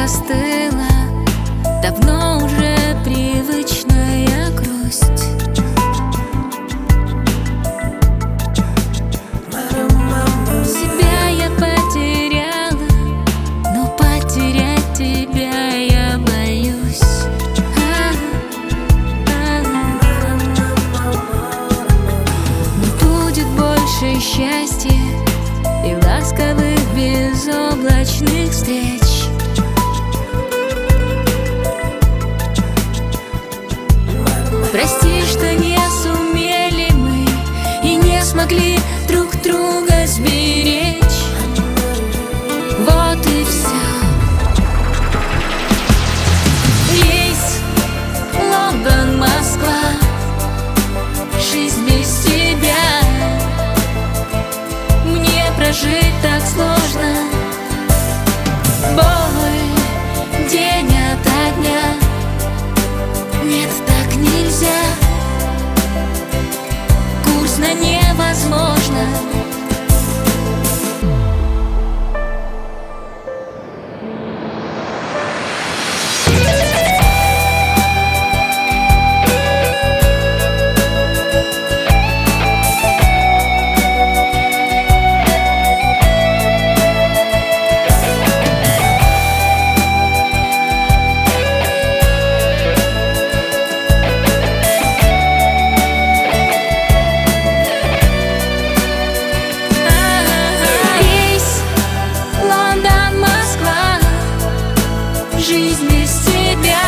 застыла, давно уже привычная грусть. Себя я потеряла, но потерять тебя я боюсь. Не будет больше счастья и ласковых безоблачных встреч. Прости, что не сумели мы и не смогли друг друга сберечь. Вот и все. Рейс Лондон, Москва, жизнь без тебя. Мне прожить так сложно. Боль день ото дня. Нет, так нельзя. Курс на невозможно. Жизнь без тебя.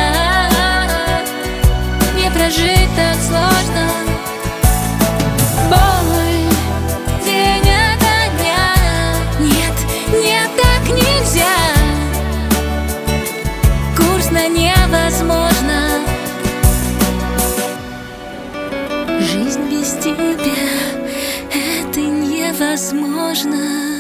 Не прожить так сложно. Боль день ото дня. Нет, нет, так нельзя. Курс на невозможно. Жизнь без тебя — это невозможно.